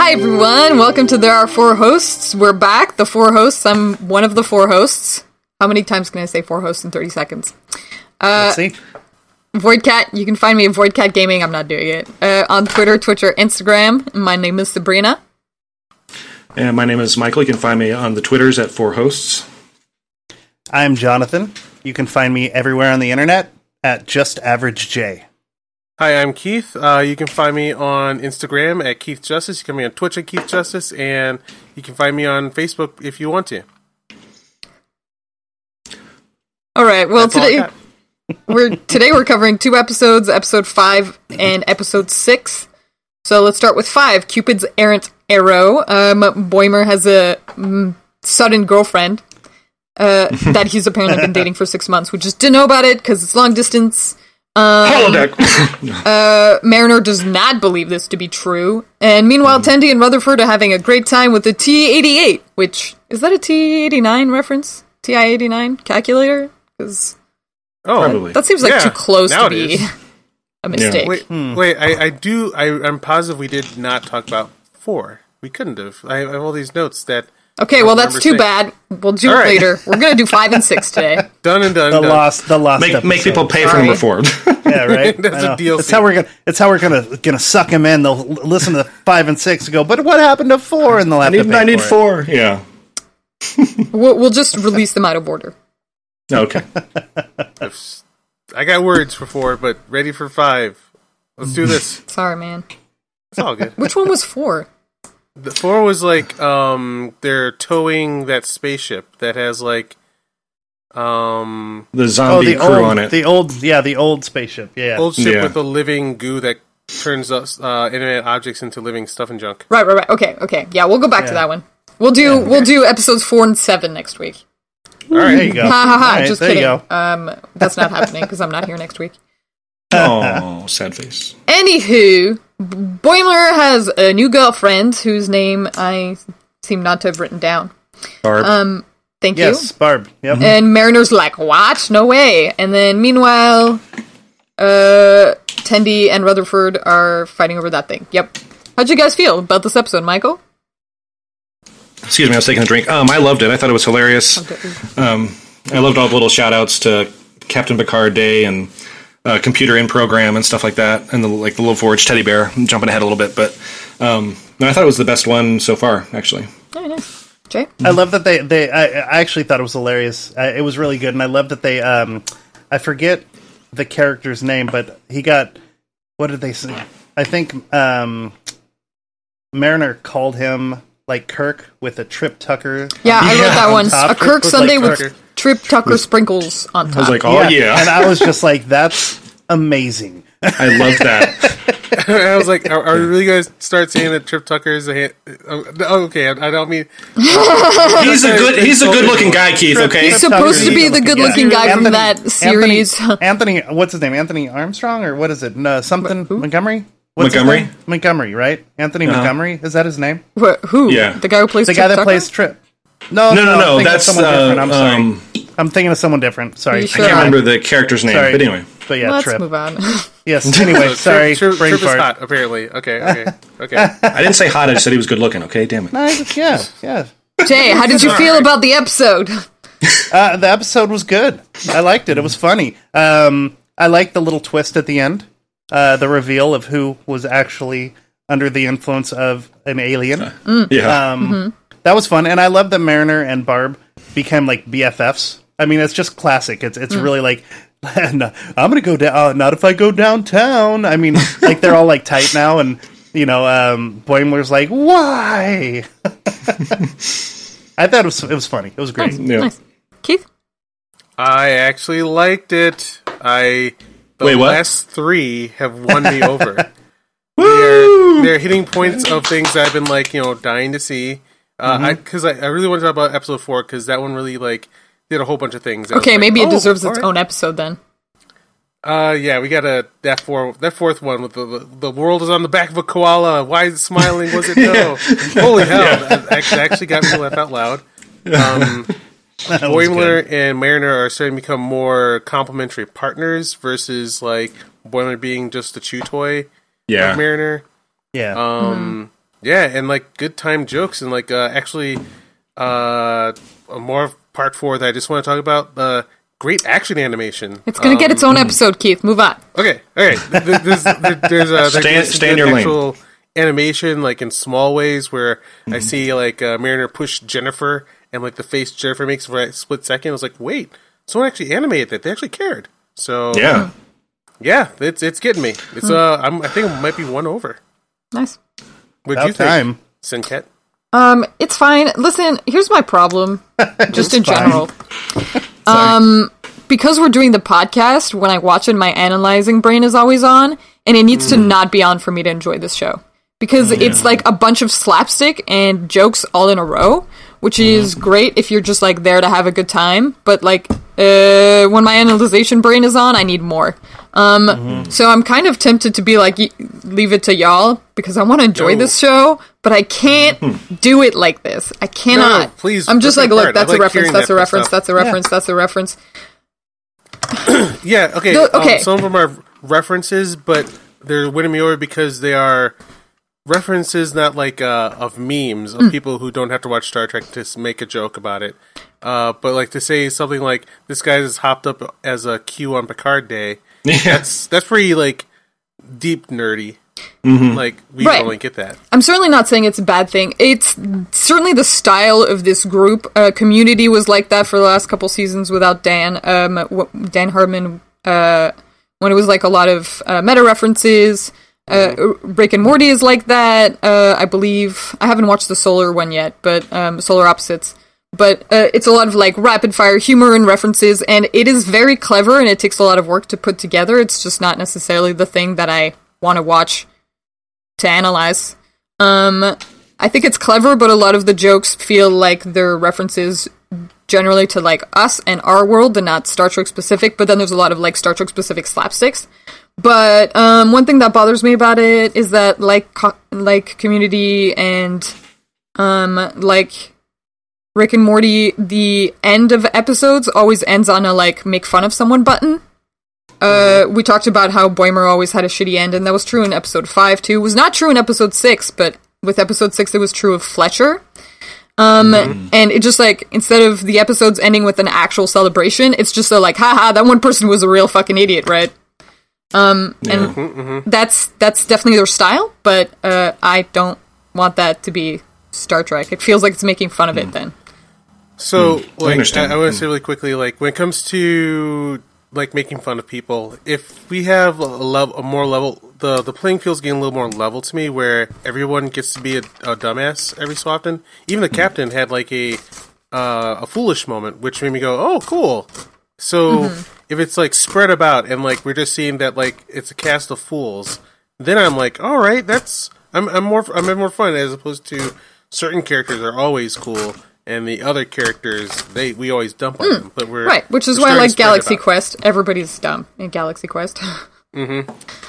Hi everyone, welcome to There Are Four Hosts. We're back, the four hosts. I'm one of the four hosts. How many times can I say four hosts in 30 seconds? Let's see. Voidcat, you can find me at Voidcat Gaming, I'm not doing it. On Twitter, Twitch, or Instagram. My name is Sabrina. And my name is Michael. You can find me on the Twitters at four hosts. I'm Jonathan. You can find me everywhere on the internet at JustAverageJ. Hi, I'm Keith. You can find me on Instagram at Keith Justice. You can find me on Twitch at Keith Justice, and you can find me on Facebook if you want to. All right. Well, today we're covering two episodes, episode 5 and episode 6. So let's start with 5. Cupid's errant arrow. Boimler has a sudden girlfriend that he's apparently been dating for 6 months. We just didn't know about it because it's long distance. Holodeck. Mariner does not believe this to be true. And meanwhile, Tendi and Rutherford are having a great time with the T-88, which, is that a T-89 reference? TI-89 calculator? Because Probably. that seems like too close to be is. a mistake. Wait, I'm positive we did not talk about 4. We couldn't have. I have all these notes that... Okay, well, that's too bad. We'll do it later. We're going to do 5 and 6 today. Done and done. The lost Make people pay for number 4. Yeah, right. That's a DLC. It's how we're gonna suck them in. They'll listen to 5 and 6 and go, but what happened to 4? And they'll have to pay I need for 4. Yeah. We'll just release them out of order. Okay. I got words for 4, but ready for 5. Let's do this. Sorry, man. It's all good. Which one was 4? The 4 was like they're towing that spaceship that has like The zombie crew on it. The old spaceship. Yeah, old ship Yeah. with the living goo that turns us inanimate objects into living stuff and junk. Right. Okay. Yeah, we'll go back to that one. We'll do episodes 4 and 7 next week. All right, there you go. Ha ha ha! All right, Just there kidding. you go. That's not happening because I'm not here next week. Oh, sad face. Anywho, Boimler has a new girlfriend whose name I seem not to have written down. Barb. Thank you. Yes, Barb. Yep. And Mariner's like, what? No way. And then meanwhile, Tendi and Rutherford are fighting over that thing. Yep. How'd you guys feel about this episode, Michael? Excuse me, I was taking a drink. I loved it. I thought it was hilarious. I loved all the little shout-outs to Captain Picard Day and computer in program and stuff like that, and the little forged teddy bear. I'm jumping ahead a little bit, but I thought it was the best one so far, actually. Oh, nice. Jay? I love that I actually thought it was hilarious. It was really good, and I love that they, I forget the character's name, but he got, what did they say? I think Mariner called him, like, Kirk with a Trip Tucker. Yeah, I wrote that one. top. A Kirk It was Sunday like with Trip Tucker sprinkles on top. I was like, oh, yeah. And I was just like, that's amazing. I love that. I was like, are we really going to start saying that Trip Tucker is a hand? Okay, I don't mean... He's a good-looking guy, Keith, okay? He's supposed to be the good-looking guy from that series. Anthony, what's his name? Anthony Armstrong, or what is it? No, something Montgomery. What's his Montgomery? name? Montgomery, right? Anthony Montgomery, is that his name? Who? Yeah. The guy who plays The Trip guy that Tucker? plays Trip. No, No, I'm thinking of that's someone different. I'm sorry. I'm thinking of someone different. Sorry, You I sure? can't remember the character's name, Sorry. but anyway. But yeah, Let's Trip. move on. Yes. Anyway, sorry. Trip brain is fart. hot, apparently. Okay. I didn't say hot, I just said he was good-looking, okay? Damn it. Nice, yeah. Jay, how did you feel about the episode? The episode was good. I liked it. It was funny. I liked the little twist at the end. The reveal of who was actually under the influence of an alien. Yeah. That was fun, and I love that Mariner and Barb became like BFFs. I mean, it's just classic. It's really like, I'm gonna go down. Not if I go downtown. I mean, like they're all like tight now, and Boimler's like, why? I thought it was funny. It was great. Yeah. Nice. Keith? I actually liked it. The Wait, what? last 3 have won me over. They're hitting points of things that I've been like, dying to see. Because I really want to talk about episode 4 because that one really did a whole bunch of things. Okay, maybe it deserves its alright. own episode then. Yeah, we got that fourth one with the world is on the back of a koala. Why is it smiling? Was it no? Holy hell! That actually got me to laugh out loud. Boimler and Mariner are starting to become more complementary partners versus like Boimler being just a chew toy Yeah. of Mariner. Yeah. Yeah, and like good time jokes, and like actually more of part 4 that I just want to talk about. Great action animation. It's going to get its own episode, Keith. Move on. Okay. There's stay in your lane. Animation, like in small ways, where I see like Mariner push Jennifer, and like the face Jennifer makes for a split second. I was like, wait, someone actually animated that. They actually cared. So yeah, it's getting me. It's I think it might be won over. Nice. What'd you think, Sinket? It's fine. Listen, here's my problem, just in general. Because we're doing the podcast, when I watch it, my analyzing brain is always on, and it needs to not be on for me to enjoy this show. Because it's like a bunch of slapstick and jokes all in a row, which is great if you're just like there to have a good time, but like when my analyzation brain is on, I need more. So I'm kind of tempted to be like, leave it to y'all, because I want to enjoy this show, but I can't do it like this. I cannot. No, please. I'm just like, look, that's a reference, that's a reference, that's a reference, that's a reference. Yeah, okay. Okay. Some of them are references, but they're winning me over because they are references, not like of memes of people who don't have to watch Star Trek to make a joke about it. But like to say something like, this guy is hopped up as a Q on Picard Day. Yeah. That's pretty like deep nerdy. Like we don't get that. I'm certainly not saying it's a bad thing. It's certainly the style of this group. Community was like that for the last couple seasons without Dan. Dan Harmon, when it was like a lot of meta references. Rick and Morty is like that. I believe I haven't watched the Solar one yet, but Solar Opposites. But it's a lot of like rapid fire humor and references, and it is very clever, and it takes a lot of work to put together. It's just not necessarily the thing that I want to watch to analyze. I think it's clever, but a lot of the jokes feel like they're references generally to like us and our world and not Star Trek specific, but then there's a lot of like Star Trek specific slapsticks. But one thing that bothers me about it is that like Community and like Rick and Morty, the end of episodes always ends on a like make fun of someone button. We talked about how Boimler always had a shitty end, and that was true in episode 5 too. It was not true in episode 6, but with episode 6 it was true of Fletcher. And it just like, instead of the episodes ending with an actual celebration, it's just a like, haha, that one person was a real fucking idiot, right? And that's definitely their style, but I don't want that to be Star Trek. It feels like it's making fun of it then. So, like, I want to say really quickly, like, when it comes to like making fun of people, if we have a more level, the playing field's getting a little more level to me, where everyone gets to be a dumbass every so often. Even the captain had like a foolish moment, which made me go, "Oh, cool." So if it's like spread about and like we're just seeing that like it's a cast of fools, then I'm like, all right, I'm having more fun, as opposed to certain characters are always cool. And the other characters, we always dump on them, but we're right, which is why I like Galaxy Quest. Everybody's dumb in Galaxy Quest. Yeah,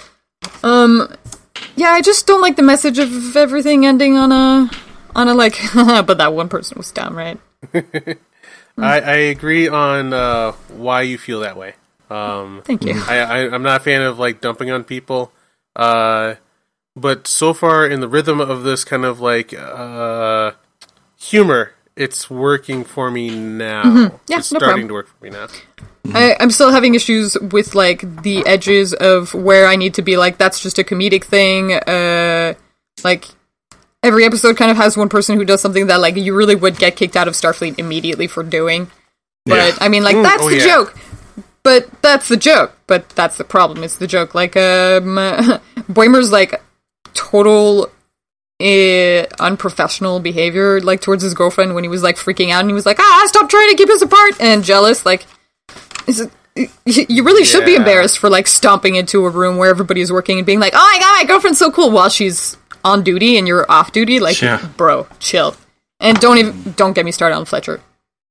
I just don't like the message of everything ending on a like, but that one person was dumb, right? I agree on why you feel that way. Thank you. I'm not a fan of like dumping on people, but so far in the rhythm of this kind of like humor, it's working for me now. Yeah, it's starting to work for me now. I'm still having issues with like the edges of where I need to be like, that's just a comedic thing. Like every episode kind of has one person who does something that like you really would get kicked out of Starfleet immediately for doing. But I mean, like that's the joke. But that's the joke. But that's the problem. It's the joke. Like Boimler's like total unprofessional behavior like towards his girlfriend when he was like freaking out and he was like, stop trying to keep us apart, and jealous. Like, you really should be embarrassed for like stomping into a room where everybody's working and being like, oh my god, my girlfriend's so cool, while she's on duty and you're off duty. Like, bro, chill. And don't get me started on Fletcher.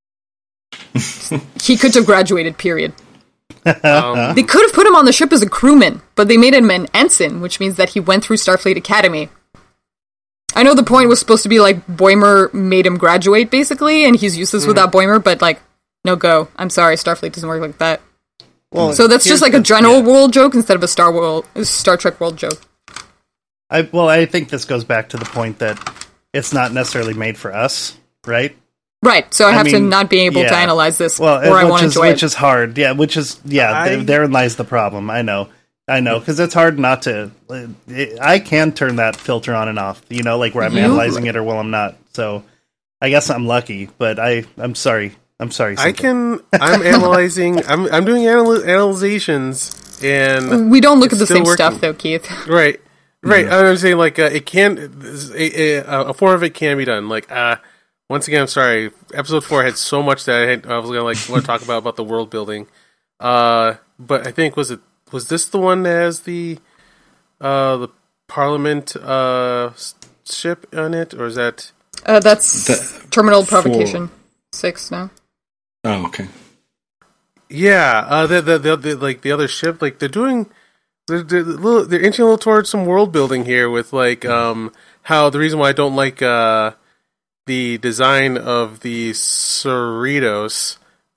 He could have graduated, period. They could have put him on the ship as a crewman, but they made him an ensign, which means that he went through Starfleet Academy. I know the point was supposed to be like Boimler made him graduate, basically, and he's useless without Boimler, but like, no go. I'm sorry, Starfleet doesn't work like that. Well, so that's just like a general world joke instead of a Star Trek world joke. I think this goes back to the point that it's not necessarily made for us, right? Right, so I have to not be able to analyze this, or I won't enjoy it. Which is hard, therein lies the problem, I know, because it's hard not to... I can turn that filter on and off, like where I'm analyzing it or while I'm not, so I guess I'm lucky, but I'm sorry. I'm sorry. I'm analyzing, I'm doing analyzations, and... We don't look at the same stuff, though, Keith. Right, I'm saying, like, it can... A form of it can be done, like, once again, I'm sorry. Episode 4 had so much that I was gonna want to talk about the world building. But I think was this the one that has the Parliament ship on it, or is that? That's Terminal Provocation 6 now. Oh, okay. Yeah, the other ship, like they're inching a little towards some world building here with like how the reason why I don't like the design of the Cerritos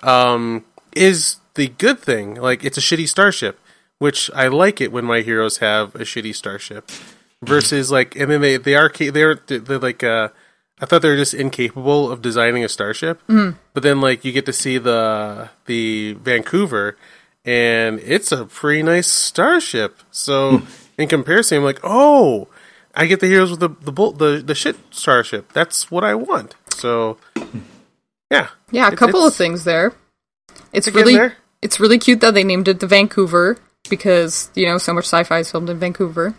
is the good thing. Like, it's a shitty starship, which I like it when my heroes have a shitty starship. Versus, like, and then they're like, I thought they were just incapable of designing a starship. Mm. But then, like, you get to see the Vancouver, and it's a pretty nice starship. So, in comparison, I'm like, oh... I get the heroes with the shit starship. That's what I want. So, yeah. Yeah, a couple of things there. It's really cute that they named it the Vancouver because, so much sci-fi is filmed in Vancouver.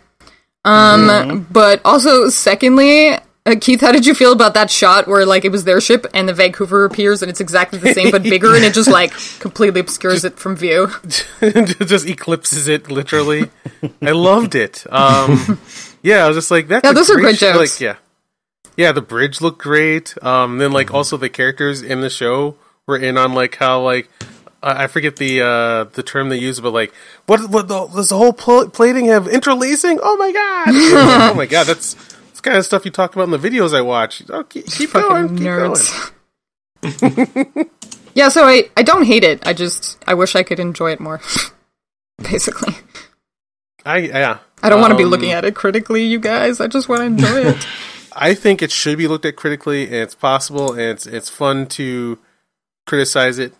But also, secondly, Keith, how did you feel about that shot where, like, it was their ship and the Vancouver appears and it's exactly the same but bigger and it just, like, completely obscures it from view? Just eclipses it, literally. I loved it. Yeah, I was just like, that's those are great jokes. Like, yeah, the bridge looked great. Then, like, also the characters in the show were in on, like, how, like, I forget the term they use, but, like, does the whole plating have interlacing? Oh my god! Oh my god, that's kind of stuff you talk about in the videos I watch. Oh, keep going, nerds. Yeah, so I don't hate it. I wish I could enjoy it more. Basically. I don't want to be looking at it critically, you guys. I just want to enjoy it. I think it should be looked at critically, and it's possible, and it's fun to criticize it.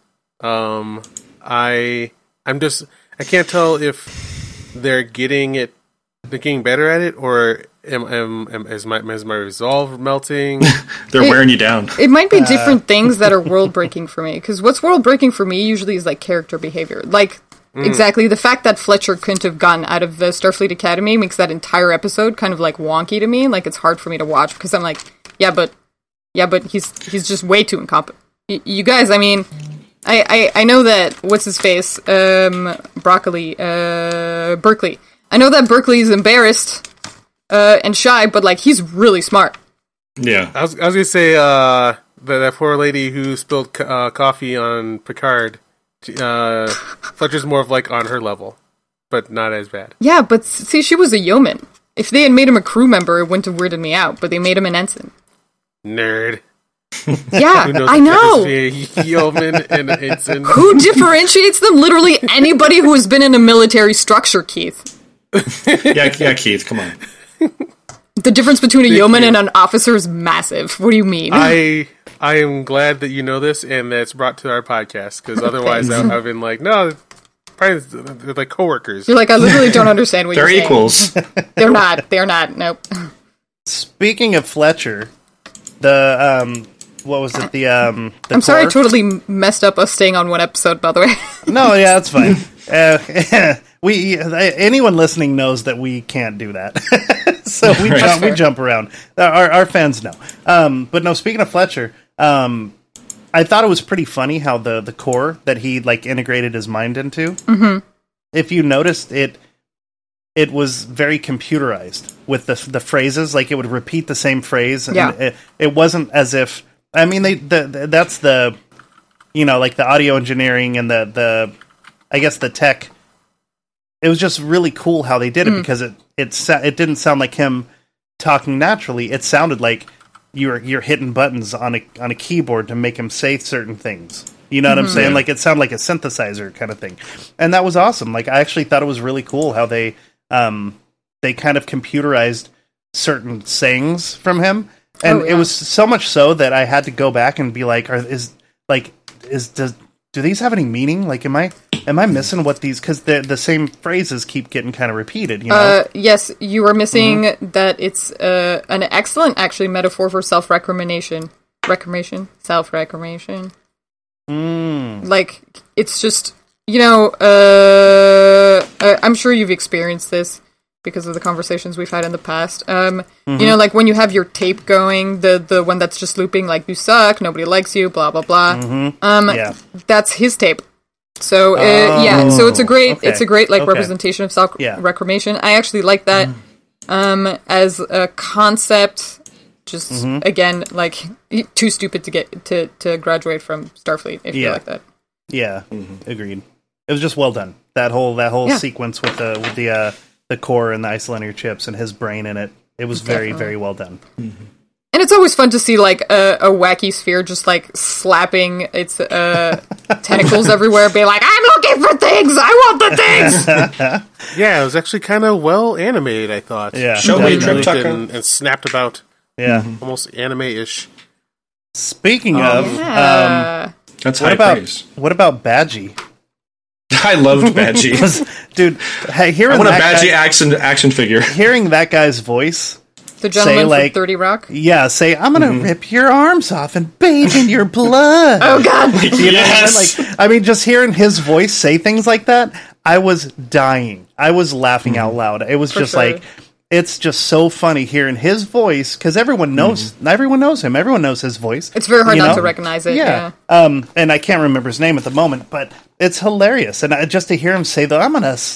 I can't tell if they're getting better at it, or is my resolve melting? They're wearing you down. It might be different things that are world breaking for me, because what's world breaking for me usually is like character behavior, like. Exactly. The fact that Fletcher couldn't have gotten out of the Starfleet Academy makes that entire episode kind of like wonky to me. Like, it's hard for me to watch because I'm like, yeah, but he's just way too incompetent. You guys, I mean, I know that what's his face, Berkeley. I know that Berkeley is embarrassed and shy, but like he's really smart. Yeah, I was gonna say that poor lady who spilled coffee on Picard. Fletcher's more of like on her level, but not as bad. Yeah, but see, she was a yeoman. If they had made him a crew member, it wouldn't have weirded me out, but they made him an ensign. Nerd. Yeah, I know. Yeoman and an ensign. Who differentiates them? Literally anybody who has been in a military structure, Keith. Yeah, Keith, come on. The difference between a yeoman and an officer is massive. What do you mean? I am glad that you know this and that it's brought to our podcast, because otherwise I've been like, no, probably they're like coworkers. You're like, I literally don't understand what you're saying. They're equals. They're not. They're not. Nope. Speaking of Fletcher, the what was it? The I'm sorry, I totally messed up us staying on one episode. By the way. No, yeah, that's fine. Anyone listening knows that we can't do that, so we jump around. Our fans know. But no, speaking of Fletcher, I thought it was pretty funny how the core that he like integrated his mind into. Mm-hmm. If you noticed it was very computerized with the phrases. Like, it would repeat the same phrase, and it wasn't as if. I mean, that's the, like the audio engineering and the I guess the tech. It was just really cool how they did it, because it didn't sound like him talking naturally. It sounded like you're hitting buttons on a keyboard to make him say certain things. You know what I'm saying? Like, it sounded like a synthesizer kind of thing, and that was awesome. Like, I actually thought it was really cool how they they kind of computerized certain sayings from him, and it was so much so that I had to go back and be like, do these have any meaning? Like, am I missing what these? Because the same phrases keep getting kind of repeated. You know? Yes, you are missing that it's an excellent, actually, metaphor for self-recrimination. Self-recrimination. Like, it's just, you know, I'm sure you've experienced this because of the conversations we've had in the past. You know, like when you have your tape going, the one that's just looping, like, you suck, nobody likes you, blah, blah, blah. That's his tape. So, so it's a great, representation of self-reclamation. I actually like that, as a concept. Just, again, like, too stupid to get, to graduate from Starfleet, if you like that. Yeah, agreed. It was just well done. That whole sequence with the core and the isolinear chips and his brain in it. It was very, very well done. And it's always fun to see, like, a wacky sphere just, like, slapping its tentacles everywhere, being like, I'm looking for things! I want the things! Yeah, it was actually kind of well animated, I thought. Yeah. Show me Trip Tucker. And snapped about. Yeah. Almost anime-ish. Speaking of... That's high praise. What about Badgie? I loved Badgie. Dude, hearing I want a Badgie action figure. Hearing that guy's voice... The gentleman from 30 Rock? Yeah, say, I'm going to rip your arms off and bathe in your blood. Oh, God. You know what I mean? Like, I mean, just hearing his voice say things like that, I was dying. I was laughing out loud. It was like, it's just so funny hearing his voice, because everyone knows him. Everyone knows his voice. It's very hard not to recognize it. Yeah. And I can't remember his name at the moment, but it's hilarious. And just to hear him say, though,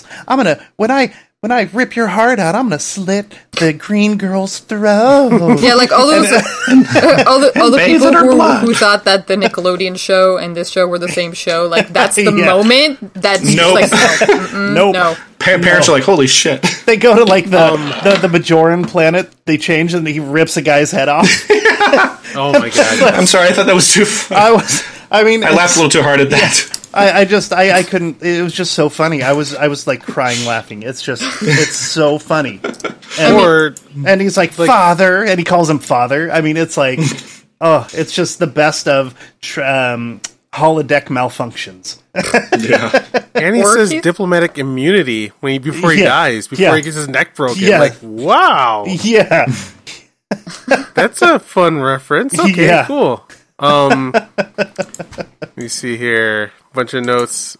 when I rip your heart out, I'm gonna slit the green girl's throat. Yeah, like all those, all the people who thought that the Nickelodeon show and this show were the same show. Like that's the moment. That's like no. Parents are like, holy shit. They go to like the Bajoran planet. They change and he rips a guy's head off. Oh my God! I'm sorry, I thought that was too funny. I laughed a little too hard at that. I couldn't. It was just so funny. I was like crying laughing. It's so funny. And he's like father, and he calls him father. I mean, it's like, it's just the best of holodeck malfunctions. Yeah, and he says diplomatic immunity before he dies, before he gets his neck broken. Yeah. Like, wow. Yeah, that's a fun reference. Okay, cool. Let me see here. Bunch of notes.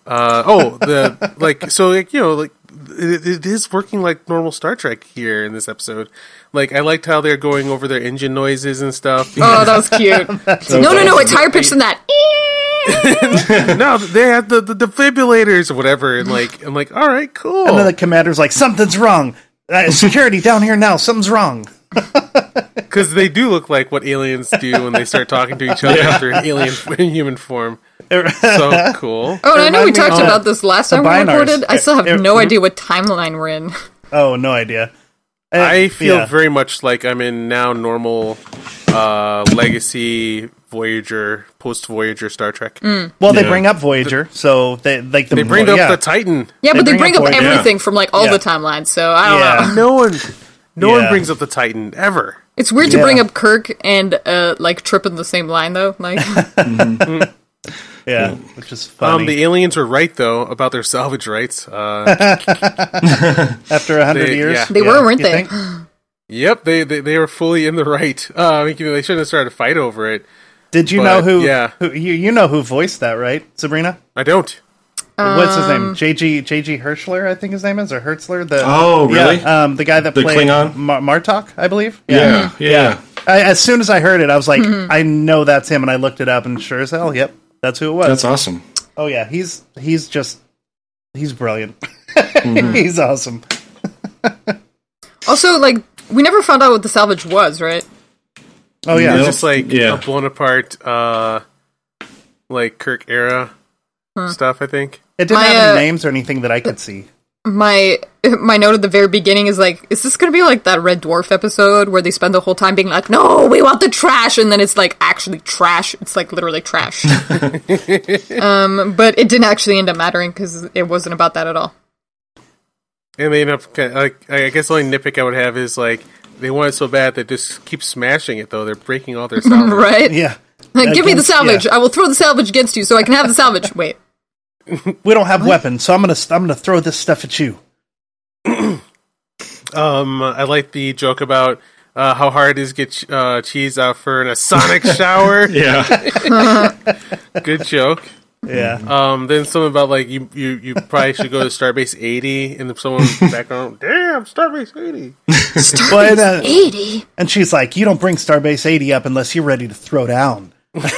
It is working like normal Star Trek here in this episode. Like, I liked how they're going over their engine noises and stuff. Oh, that was cute. No, it's higher pitched than that. No, they had the defibrillators or whatever, and like, I'm like, all right, cool. And then the commander's like, something's wrong. Security down here now. Something's wrong. Because they do look like what aliens do when they start talking to each other after an alien in human form. So cool. Oh, and I know we talked about this last time we recorded. I still have no idea what timeline we're in. Oh, no idea. I feel very much like I'm in now normal Legacy, Voyager, post-Voyager Star Trek. Well, they bring up Voyager, so they bring up the Titan. Yeah, but they bring up everything from like all the timelines. So I don't know. No one brings up the Titan ever. It's weird to bring up Kirk and like Trip in the same line though. Like, yeah, which is funny. The aliens were right though about their salvage rights. After 100 years, they were, weren't they? Yep, they were fully in the right. They shouldn't have started a fight over it. Did you know who? Yeah, you know who voiced that, right, Sabrina? I don't. What's his name? J.G. Herschler, I think his name is, or Hertzler. Really? Yeah, the guy that played Klingon? Martok, I believe. Yeah. As soon as I heard it, I was like, I know that's him, and I looked it up, and sure as hell, yep, that's who it was. That's awesome. Oh yeah, he's brilliant. He's awesome. Also, like, we never found out what the salvage was, right? Oh yeah, it was just like a blown apart, like Kirk era stuff, I think. It didn't have any names or anything that I could see. My note at the very beginning is like, is this going to be like that Red Dwarf episode where they spend the whole time being like, no, we want the trash, and then it's like actually trash. It's like literally trash. But it didn't actually end up mattering because it wasn't about that at all. And they end up, like, I guess the only nitpick I would have is, like, they want it so bad they just keep smashing it, though. They're breaking all their salvage. Right? Yeah. Like, give me the salvage. Yeah. I will throw the salvage against you so I can have the salvage. Wait. We don't have weapons, so I'm gonna throw this stuff at you. I like the joke about how hard it is to get cheese out for in a sonic shower. Yeah. Good joke. Yeah. Then something about like you probably should go to Starbase 80, and someone in the background, damn, Starbase 80. Starbase 80? And she's like, you don't bring Starbase 80 up unless you're ready to throw down.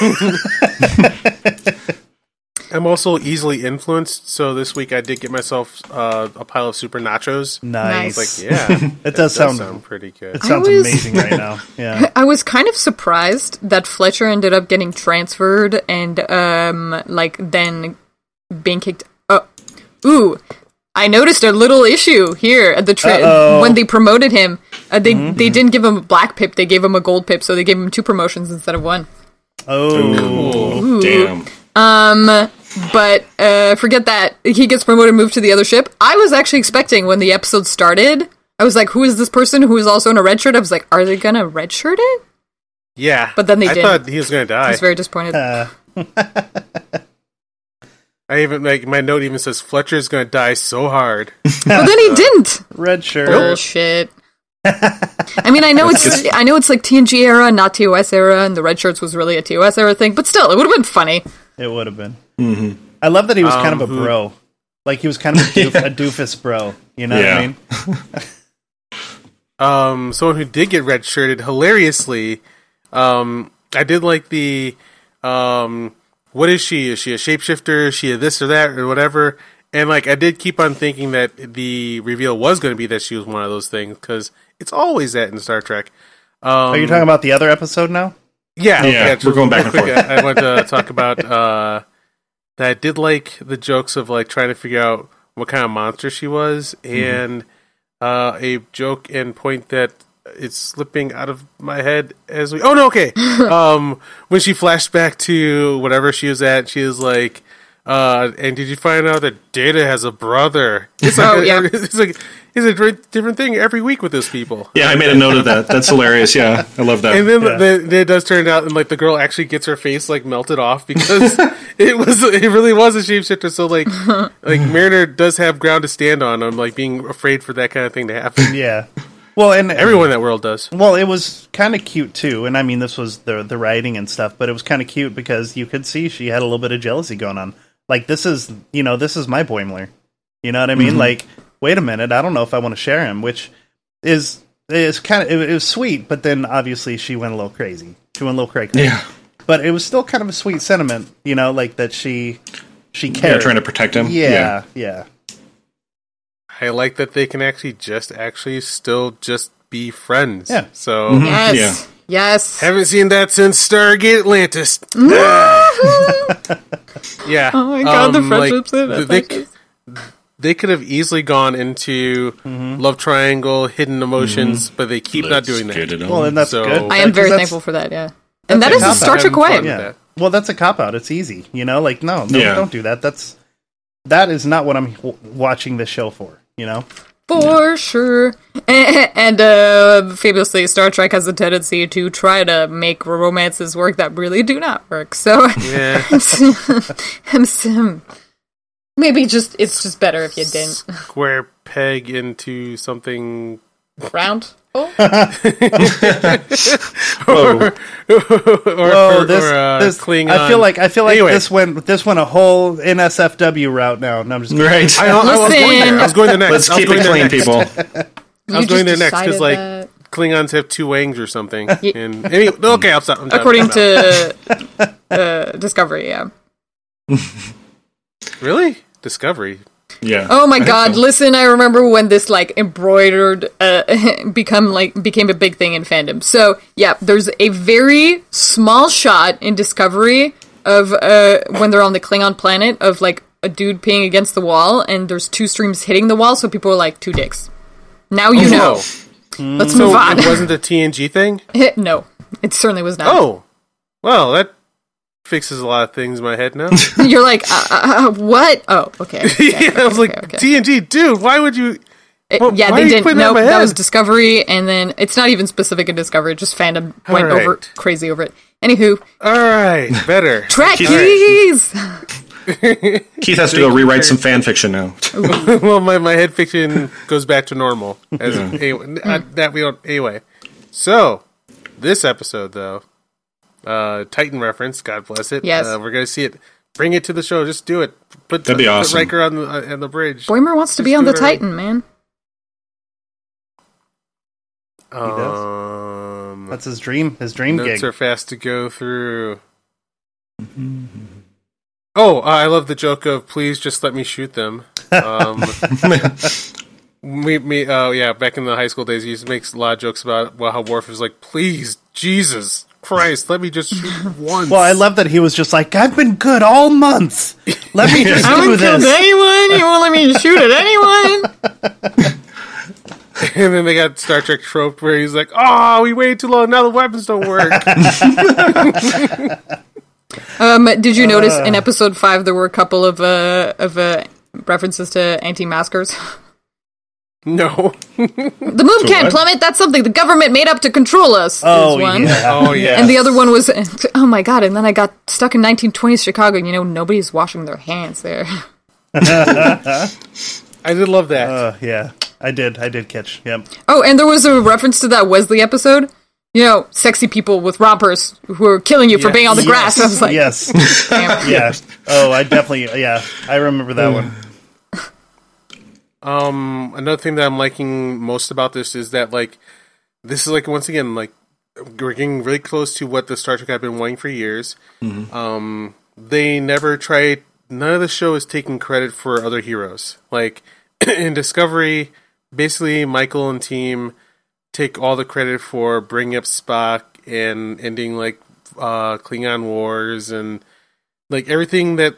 I'm also easily influenced, so this week I did get myself a pile of super nachos. Nice. Like, yeah. It does sound pretty good. It sounds amazing right now. Yeah. I was kind of surprised that Fletcher ended up getting transferred and then being kicked up. Ooh. I noticed a little issue here at the when they promoted him. They didn't give him a black pip, they gave him a gold pip, so they gave him 2 promotions instead of 1. Oh, cool. Damn. But forget that. He gets promoted and moved to the other ship. I was actually expecting when the episode started, I was like, who is this person who is also in a red shirt? I was like, are they gonna redshirt it? Yeah. But then they didn't. I thought he was gonna die. I was very disappointed. I even my note even says Fletcher's gonna die so hard. But then he didn't. Red shirt. Bullshit. I mean, I know it's like TNG era, not TOS era, and the red shirts was really a TOS era thing. But still, it would have been funny. It would have been. Mm-hmm. I love that he was kind of a bro. Like, he was kind of a doofus bro. You know what I mean? Someone who did get red-shirted, hilariously, I did like the, what is she? Is she a shapeshifter? Is she a this or that or whatever? And, like, I did keep on thinking that the reveal was going to be that she was one of those things, because it's always that in Star Trek. Are you talking about the other episode now? Yeah, we're going back and forth. I want to talk about that I did like the jokes of like trying to figure out what kind of monster she was, and a joke and point that it's slipping out of my head as we. Oh no, okay. When she flashed back to whatever she was at, she was like, "And did you find out that Data has a brother?" It's like it's a different thing every week with those people. Yeah, I made a note of that. That's hilarious. Yeah, I love that. And then it does turn out, and like the girl actually gets her face like melted off because it really was a shapeshifter. So like Mariner does have ground to stand on. I'm like being afraid for that kind of thing to happen. Yeah. Well, and everyone in that world does. Well, it was kind of cute too, and I mean this was the writing and stuff, but it was kind of cute because you could see she had a little bit of jealousy going on. Like this is my Boimler. You know what I mean? Like, wait a minute, I don't know if I want to share him, which is kind of it was sweet, but then obviously she went a little crazy. She went a little crazy. Yeah. But it was still kind of a sweet sentiment, like that she cared. Yeah, trying to protect him. Yeah. I like that they can actually still just be friends. Yeah. So Yes. Haven't seen that since Stargate Atlantis. Yeah. Oh my god, the friendships they could have easily gone into love triangle, hidden emotions, but they keep not doing that. Well, and that's good. I am very thankful for that, yeah. And that is a Star Trek way. Yeah. Well, that's a cop-out. It's easy. Like, no, don't do that. That is not what I'm watching this show for, For sure. And famously, Star Trek has a tendency to try to make romances work that really do not work. So, yeah. Maybe it's just better if you didn't. Square peg into something round. This Klingon. I feel like anyway. this went a whole NSFW route now. No, I'm just kidding. Right. I was going there next. Let's keep it clean, people. I was going there next because like Klingons have 2 wings or something. And anyway, okay, I'll stop. According to Discovery, yeah. Really? Discovery. Yeah. Oh my god, listen, I remember when this like embroidered became a big thing in fandom. So, yeah, there's a very small shot in Discovery of when they're on the Klingon planet of like a dude peeing against the wall and there's 2 streams hitting the wall, so people are like 2 dicks. Now you know. Let's move on. It wasn't a TNG thing? No, it certainly was not. Oh. Well, that fixes a lot of things in my head now. You're like, what? Oh, okay. Yeah, I was like, okay. TNG, dude, why would you They didn't. Nope, that was Discovery, and then it's not even specific in Discovery. Just fandom went crazy over it. Anywho, all right, better Trekkies. Keith has to go rewrite some fan fiction now. Well, my head fiction goes back to normal. That we don't anyway. So this episode, though, Titan reference. God bless it. Yes, we're gonna see it. Bring it to the show. Just do it. That'd be awesome. Put Riker on the bridge. Boimler wants to be on the Titan, man. He does. That's his dream. His dream notes gig. Are fast to go through. Oh, I love the joke of "Please just let me shoot them." Back in the high school days, he used to make a lot of jokes about how Worf was like, "Please, Jesus Christ, let me just shoot once." Well, I love that he was just like, "I've been good all month. Let me just do this." I haven't killed anyone. You won't let me shoot at anyone. And then they got Star Trek trope where he's like, "Oh, we waited too long. Now the weapons don't work." Did you notice in episode 5 there were a couple of references to anti-maskers? No. The moon can't plummet. That's something the government made up to control us. Oh, one. Yeah. Oh, yeah. And the other one was, oh my god, and then I got stuck in 1920s Chicago, and nobody's washing their hands there. I did love that. Yeah. I did catch. Yep. Oh, and there was a reference to that Wesley episode. Sexy people with rompers who are killing you for being on the grass. I was like, yes. Yeah. Oh, I remember that one. Another thing that I'm liking most about this is that, this is, once again, we're getting really close to what the Star Trek have been wanting for years. Mm-hmm. They never tried, none of the show is taking credit for other heroes. In Discovery, basically Michael and team take all the credit for bringing up Spock and ending Klingon wars and everything that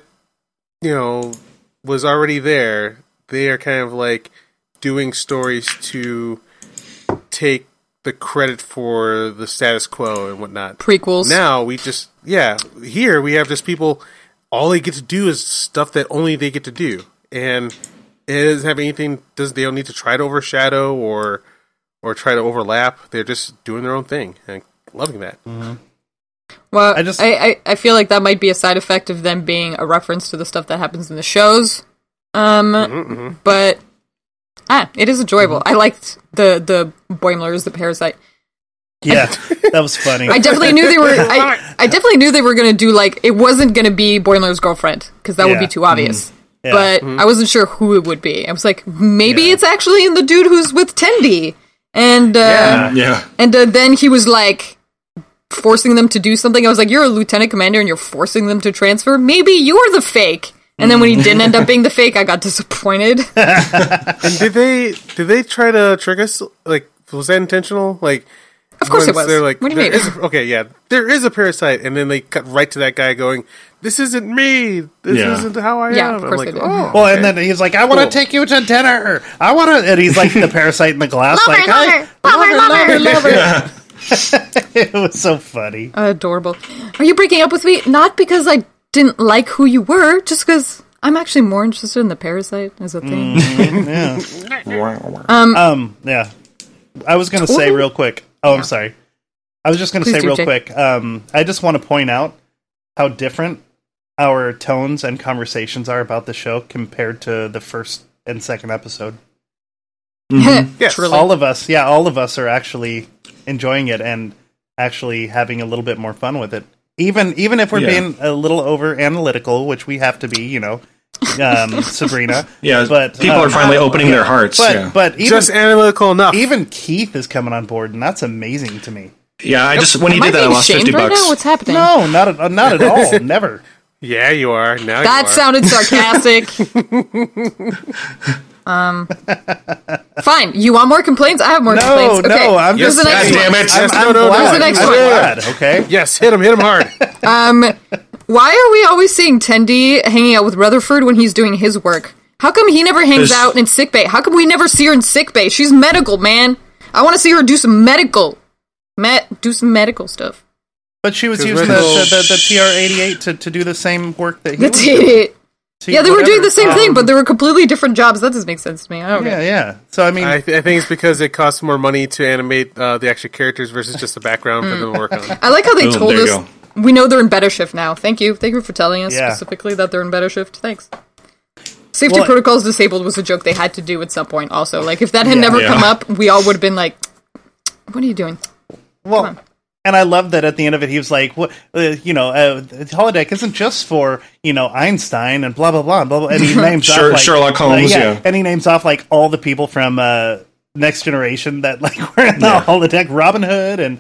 was already there. They are kind of doing stories to take the credit for the status quo and whatnot. Prequels. Now we just here we have just people. All they get to do is stuff that only they get to do, and it doesn't have anything. They don't need to try to overshadow or try to overlap. They're just doing their own thing and loving that. Mm-hmm. Well, I feel like that might be a side effect of them being a reference to the stuff that happens in the shows. But it is enjoyable. Mm-hmm. I liked the Boimlers, the Parasite. Yeah, that was funny. I definitely knew they were. I definitely knew they were going to do it wasn't going to be Boimler's girlfriend because that would be too obvious. Mm-hmm. Yeah. But I wasn't sure who it would be. I was like, maybe it's actually in the dude who's with Tendi. And and then he was forcing them to do something. I was like, you're a lieutenant commander and you're forcing them to transfer. Maybe you're the fake. And then when he didn't end up being the fake, I got disappointed. And did they try to trick us? Was that intentional? Of course it was. They're what do you mean? There is a parasite, and then they cut right to that guy going, "This isn't me. This isn't how I am." Yeah, of course they did. Oh, well, and then he's like, "I want to take you to dinner. I want to," and he's like the parasite in the glass, lover. It was so funny, adorable. Are you breaking up with me? Not because I didn't like who you were, just because I'm actually more interested in the parasite as a thing. Yeah. I was going to say real quick. Oh, I'm sorry. I was just going to say real quick. I just want to point out how different our tones and conversations are about the show compared to the first and second episode. Mm-hmm. Yes, all of us are actually enjoying it and actually having a little bit more fun with it. Even if we're being a little over analytical, which we have to be, Sabrina. Yeah, but people are finally opening their hearts. But even, just analytical enough. Even Keith is coming on board, and that's amazing to me. Yeah, when he did that, I lost $50. Right now? What's happening? No, not at all. Never. Yeah, you are. Now that sounded sarcastic. Fine. You want more complaints? I have more complaints. Okay. No, I'm just. God damn it! I'm glad. The next I'm one. glad. Okay. Yes, hit him hard. Why are we always seeing Tendi hanging out with Rutherford when he's doing his work? How come he never hangs out in sickbay? How come we never see her in sickbay? She's medical, man. I want to see her do some medical stuff. But she was using the TR-88 to do the same work that he was doing. See, yeah, they were doing the same thing, but they were completely different jobs. That doesn't make sense to me. Yeah. So I mean, I think it's because it costs more money to animate the actual characters versus just the background for them to work on. I like how they told us. Go. We know they're in Beta Shift now. Thank you for telling us specifically that they're in Beta Shift. Thanks. Safety protocols disabled was a joke they had to do at some point. Also, like if that had never come up, we all would have been like, "What are you doing?" Well. And I love that at the end of it, he was like, "What? The holodeck isn't just for Einstein and blah blah blah blah." And he names off like, Sherlock Holmes, and he names off like all the people from Next Generation that like were in the holodeck, Robin Hood, and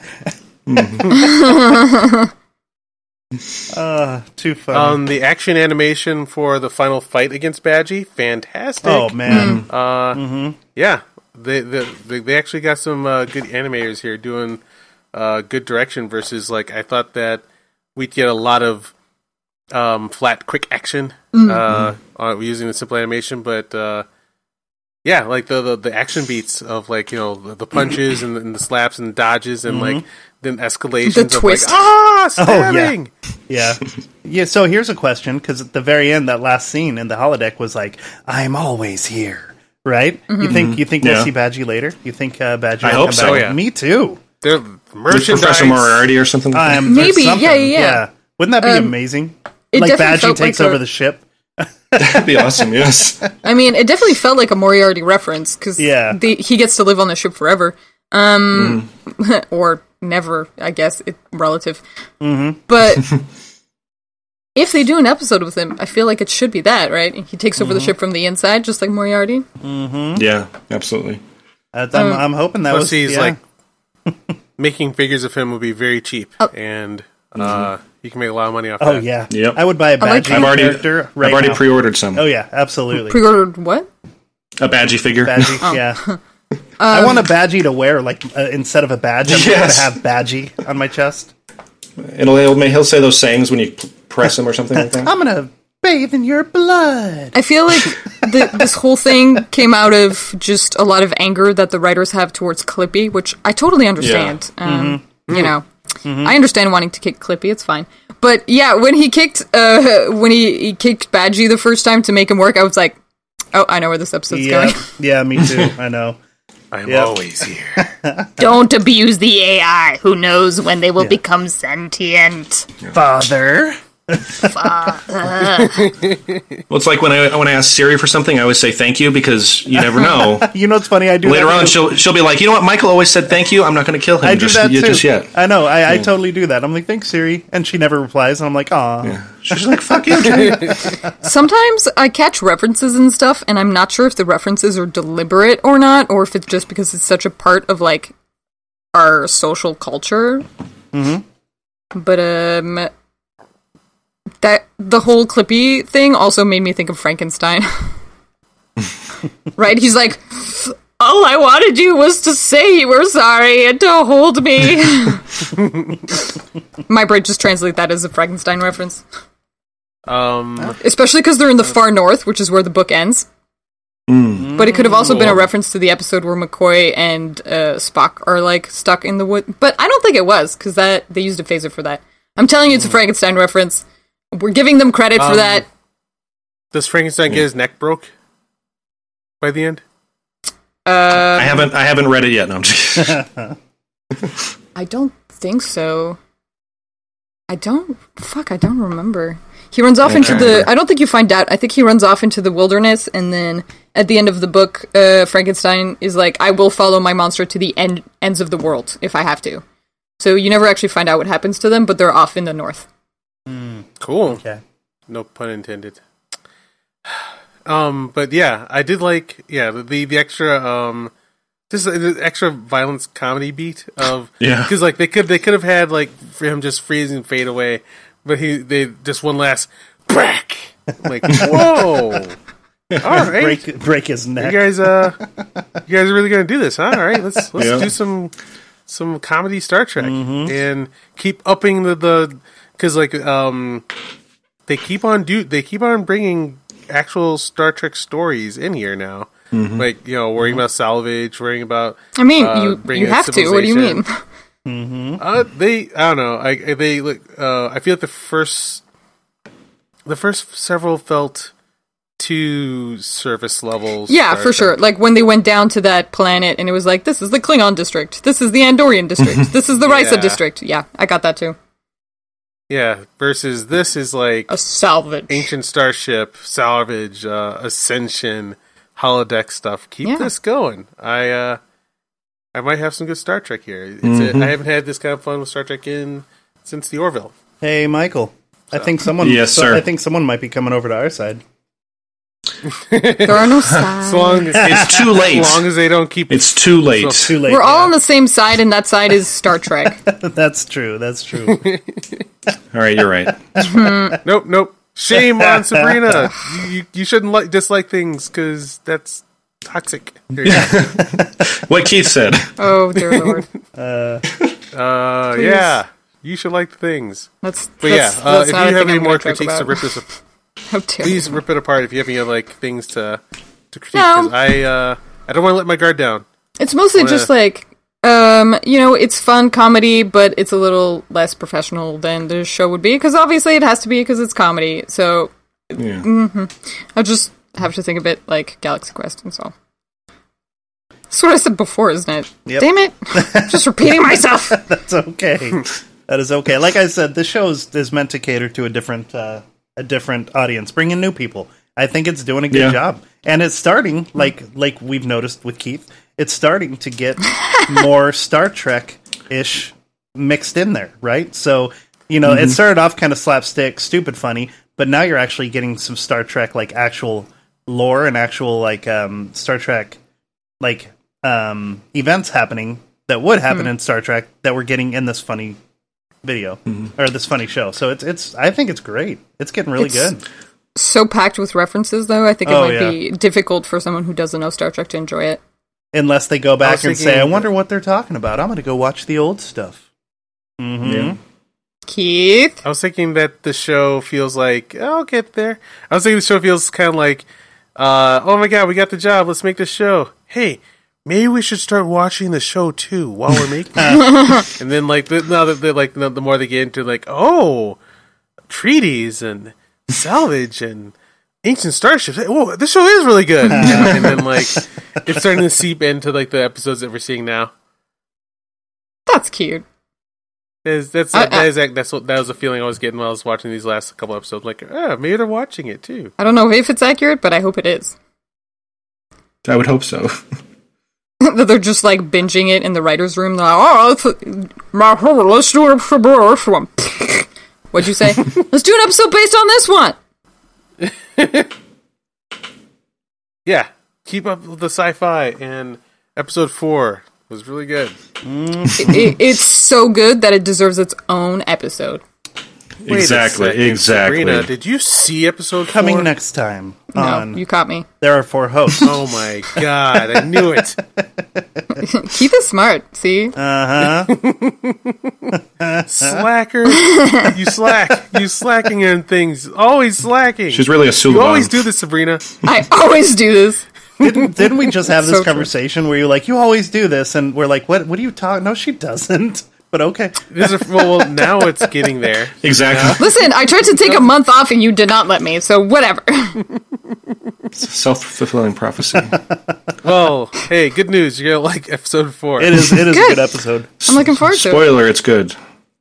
too funny. The action animation for the final fight against Badgie, fantastic. Oh man, yeah, they actually got some good animators here doing. Good direction versus like I thought that we'd get a lot of flat quick action using the simple animation, but like the action beats of like the punches and the slaps and dodges and like then escalations the of twist. like stabbing. Yeah. So here's a question, because at the very end, that last scene in the holodeck was like, "I'm always here," right? You think we'll see Badgie later? You think Badgie? I will hope come so. back? Yeah, me too. They're merchandise. Professor Moriarty or something. Maybe, yeah. Wouldn't that be amazing? It Like definitely Badgie felt takes like over the ship. That'd be awesome. Yes. I mean, it definitely felt like a Moriarty reference because he gets to live on the ship forever, or never. I guess it's relative. But if they do an episode with him, I feel like it should be that, right? He takes over the ship from the inside, just like Moriarty. Yeah, absolutely. I'm hoping that was like. Making figures of him would be very cheap, and you can make a lot of money off that. Oh, yeah. Yep. I would buy a Badgie character right I've already now. pre-ordered some. Oh, yeah, absolutely. Pre-ordered what? A Badgie figure. Badgie, yeah. I want a Badgie to wear, like, instead of a badge, I'm going to have Badgie on my chest. He'll say those sayings when you press him or something like that. I'm going to bathe in your blood. I feel like this whole thing came out of just a lot of anger that the writers have towards Clippy, which I totally understand. I understand wanting to kick Clippy; it's fine. But yeah, when he kicked he kicked Badgie the first time to make him work, I was like, "Oh, I know where this episode's going." Yeah, me too. I know. I'm always here. Don't abuse the AI. Who knows when they will become sentient? Father. Well, it's like when I ask Siri for something, I always say thank you because you never know. You know what's funny? I do later that on. She'll be like, you know what? Michael always said thank you. I'm not going to kill him. I do that too. Just yet. I know. I totally do that. I'm like, thanks, Siri, and she never replies, and I'm like, aw. Yeah. She's like, fuck you, Jay. Sometimes I catch references and stuff, and I'm not sure if the references are deliberate or not, or if it's just because it's such a part of like our social culture. But that the whole Clippy thing also made me think of Frankenstein. Right? He's like, all I wanted you was to say you were sorry and to hold me. My brain just translate that as a Frankenstein reference. Especially because they're in the far north, which is where the book ends. But it could have also been a reference to the episode where McCoy and Spock are like stuck in the wood. But I don't think it was, because they used a phaser for that. I'm telling you, it's a Frankenstein reference. We're giving them credit for that. Does Frankenstein get his neck broke by the end? I haven't read it yet. No, I'm just I don't think so. I don't remember. He runs off into the... I don't think you find out. I think he runs off into the wilderness, and then at the end of the book, Frankenstein is like, I will follow my monster to the ends of the world, if I have to. So you never actually find out what happens to them, but they're off in the north. Cool. Okay. No pun intended. But yeah, I did like the extra just the extra violence comedy beat of because like they could have had like for him just freeze and fade away, but they just one last crack, like whoa. All right, break his neck. You guys are really gonna do this, huh? All right, let's do some comedy Star Trek and keep upping the because like they keep on bringing actual Star Trek stories in here now. Like worrying about salvage, worrying about. I mean, you have to. What do you mean? I don't know. I feel like the first several felt too surface levels. Yeah, for sure. Like when they went down to that planet and it was like, this is the Klingon district, this is the Andorian district, this is the Risa district. Yeah, I got that too. Yeah, versus this is like a salvage. Ancient Starship, salvage, Ascension, holodeck stuff. Keep this going. I might have some good Star Trek here. I haven't had this kind of fun with Star Trek since the Orville. Hey, Michael. I think someone. Yes, sir. I think someone might be coming over to our side. There are no sides. It's too late. As long as they don't keep. It's too late. It's too late. We're all on the same side, and that side is Star Trek. That's true. That's true. All right, you're right. Nope. Shame on Sabrina. You shouldn't dislike things because that's toxic. What Keith said. Oh dear Lord. Yeah. You should like the things. That's if you have any more critiques to rip this apart, please rip it apart if you have any like things to critique. No. I don't want to let my guard down. It's mostly just like, it's fun comedy, but it's a little less professional than the show would be, because obviously it has to be because it's comedy, so I just have to think of it like Galaxy Quest and so. That's what I said before, isn't it? Yep. Damn it. Just repeating myself. That's okay. That is okay. Like I said, the show is meant to cater to a different audience, bring in new people. I think it's doing a good job. And it's starting, like we've noticed with Keith, it's starting to get more Star Trek-ish mixed in there, right? So, it started off kind of slapstick, stupid funny, but now you're actually getting some Star Trek, like, actual lore and actual, like, Star Trek, like, events happening that would happen in Star Trek that we're getting in this funny video, or this funny show. So it's I think it's great. It's getting really good. So packed with references, though, I think it might be difficult for someone who doesn't know Star Trek to enjoy it. Unless they go back and say, I wonder what they're talking about. I'm going to go watch the old stuff. Mm-hmm. Yeah. Keith? I was thinking that the show feels like, I'll get there. I was thinking the show feels kind of like, oh my god, we got the job, let's make this show. Hey, maybe we should start watching the show too while we're making it. And then the more they get into like, oh, treaties and salvage and ancient starships. Whoa, this show is really good. And then like it's starting to seep into like the episodes that we're seeing now. That's cute. That was a feeling I was getting while I was watching these last couple episodes. Like, maybe they're watching it too. I don't know if it's accurate, but I hope it is. I would hope so. That they're just like binging it in the writer's room. They're like, let's do this one. What'd you say? Let's do an episode based on this one. Yeah, keep up with the sci-fi, and episode 4 was really good. It's so good that it deserves its own episode. Exactly. Sabrina, did you see episode 4? Coming next time on... No, you caught me. There Are 4 Hosts. Oh my god, I knew it. Keith is smart, see? Uh-huh. Slacker. You slacking in things. Always slacking. She's really a Suliban. You always do this, Sabrina. I always do this. Didn't we just have this So conversation where you're like, you always do this, and we're like, what are you talking? No, she doesn't. But okay. Well, now it's getting there. Exactly. Listen, I tried to take a month off and you did not let me, so whatever. Self-fulfilling prophecy. Well, hey, good news. You're going to like episode 4. It is a good episode. I'm looking forward to it. Spoiler, it's good.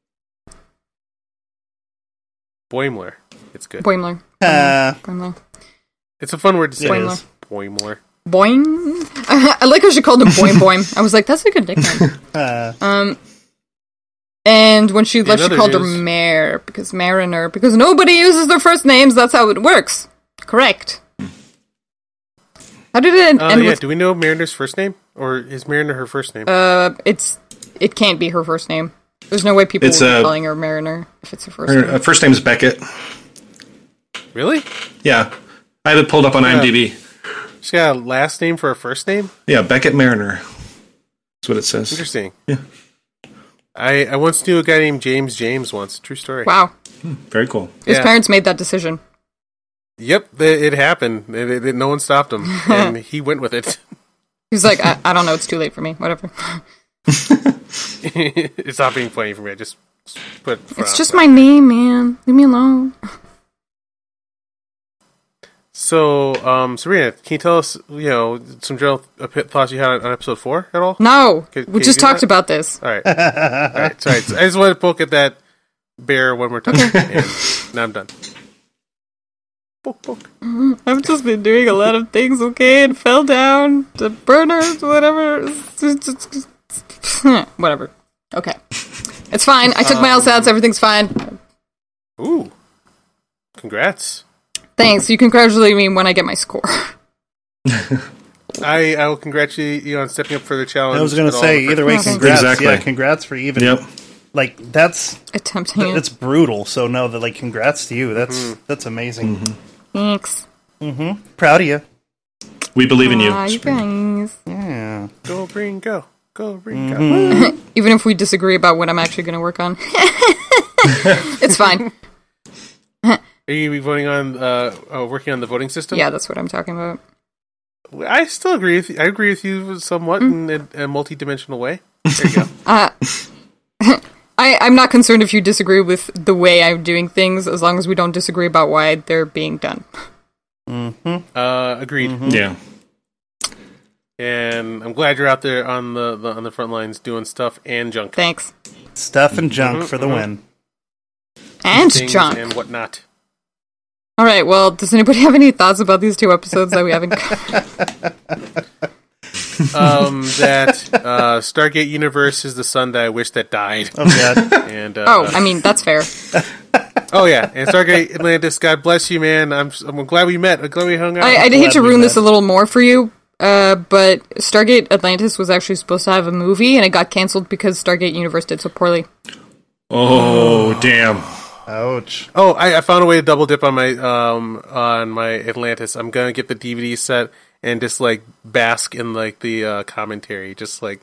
Boimler. It's good. Boimler. It's a fun word to say. Boimler. Boimler. Boing. I like how she called him Boing Boing. I was like, that's a good nickname. And when she left, she called her Mare, because Mariner, because nobody uses their first names, that's how it works. Correct. How did it end with... Do we know Mariner's first name? Or is Mariner her first name? It can't be her first name. There's no way people will be calling her Mariner if it's her first name. Her first name is Beckett. Really? Yeah. I have it pulled up on IMDb. She's got a last name for her first name? Yeah, Beckett Mariner. That's what it says. Interesting. Yeah. I once knew a guy named James once. True story. Wow. Very cool. His parents made that decision. Yep, it happened. No one stopped him, and he went with it. He's like, I don't know, it's too late for me. Whatever. It's not being funny for me. I just put... It's just my name, man. Leave me alone. So, Sabrina, can you tell us, some general thoughts you had on episode 4 at all? No, we just talked about this. All right. All right, sorry. I just want to poke at that bear one more time. And now I'm done. Poke, poke. I've just been doing a lot of things, okay, and fell down, the burners, whatever. Whatever. Okay. It's fine. I took my LSATs, everything's fine. Ooh. Congrats. Thanks. You congratulate me when I get my score. I will congratulate you on stepping up for the challenge. I was going to say, either way, congrats. Exactly. Yeah, congrats for even... Yep. Like, that's... Attempting it. It's brutal, so no, congrats to you. That's amazing. Mm-hmm. Thanks. Proud of you. We believe in you. You guys. Yeah. Go, bring, go. Go, bring, go. Even if we disagree about what I'm actually going to work on. It's fine. Are you going to be voting on, working on the voting system? Yeah, that's what I'm talking about. I still agree with you. I agree with you somewhat in a multi-dimensional way. There you go. I'm not concerned if you disagree with the way I'm doing things, as long as we don't disagree about why they're being done. Agreed. Yeah. And I'm glad you're out there on the front lines doing stuff and junk. Thanks. Stuff and junk for the win. And Things junk. and whatnot. All right, well, does anybody have any thoughts about these 2 episodes that we haven't covered? That Stargate Universe is the sun that I wish that died. Oh, God. And I mean, that's fair. Oh, yeah. And Stargate Atlantis, God bless you, man. I'm glad we met. I'm glad we hung out. I hate to ruin this a little more for you, but Stargate Atlantis was actually supposed to have a movie, and it got canceled because Stargate Universe did so poorly. Oh, damn. Ouch. Oh, I found a way to double dip on my Atlantis. I'm gonna get the DVD set and just bask in the commentary, just draw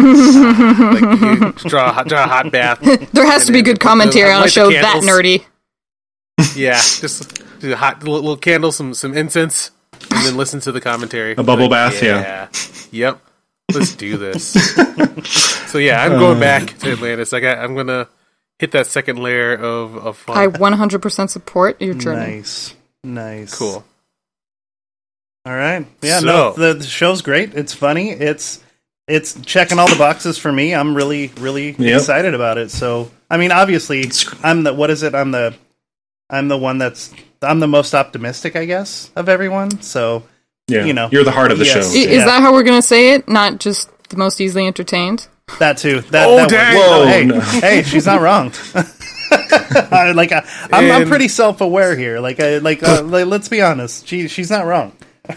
a hot bath. There has to be good commentary on a show that nerdy. Yeah, just do a hot little candle, some incense, and then listen to the commentary. A bubble bath, yeah. Yep. Let's do this. So yeah, I'm going back to Atlantis. I'm gonna hit that second layer of fun. I 100% support your journey. Nice. Cool. All right. Yeah, So- the show's great. It's funny. It's checking all the boxes for me. I'm really, really excited about it. So, I mean, obviously, I'm the most optimistic, I guess, of everyone. So, Yeah. you know. You're the heart of the show. Is that how we're going to say it? Not just the most easily entertained? That too. Oh, that dang! works. Whoa, hey, no. hey, she's not wrong. I'm pretty self-aware here. Let's be honest. She's not wrong.